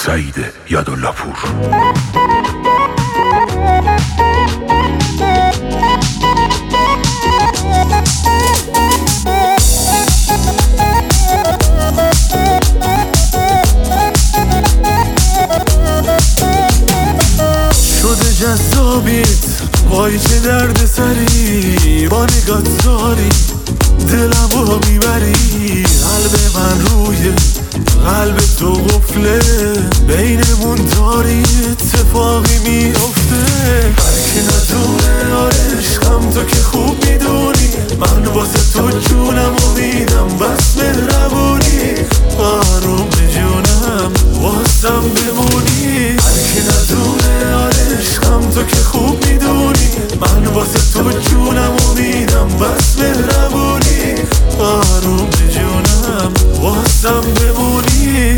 سعید یدالله پور. شده جذابیت وای چه درد سری، با نگات زاری دلمو میبری. قلب من روی قلب تو قفله، بینمون داری اتفاقی میافته. هرکی ندونه عشقم تو که خوب میدونی، من واسه تو جونم و میدم بس مهربونی. آروم به جونم واسم بمونی. هرکی ندونه عشقم تو که خوب میدونی، من واسه تو جونم و میدم بس مهربونی. آروم به جونم واسم بمونی.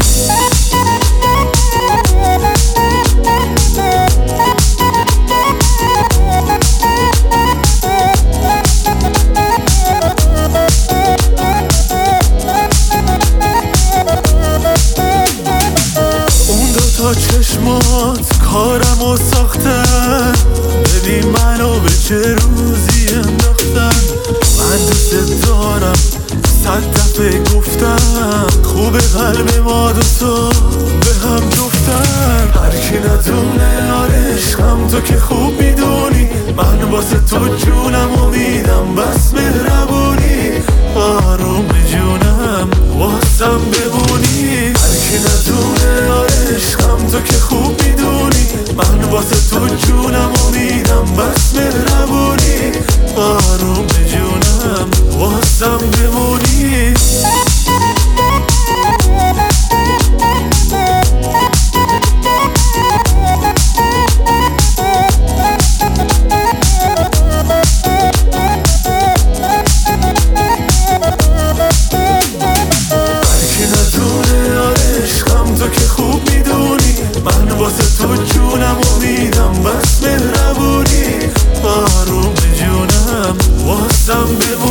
اون دوتا چشمات کارمو ساختن، ببین منو به چه روزی انداختن. من دوست دارم 100 دفعه گفتم، خوب قلب ما دوتا به هم جفتن. هرکی ندونه عشقم تو که خوب میدونی، من واسه تو جونم و میدم بس مهربونی. آروم به جونم واسم بمونی. هرکی ندونه عشقم تو که خوب میدونی، من واسه تو جونم و میدم بس مهربونی. آروم به جونم واسم بمونی. تو که خوب میدونی، من واسه تو جونم و میدم بس مهربونی. آروم به جونم واسم بمونی.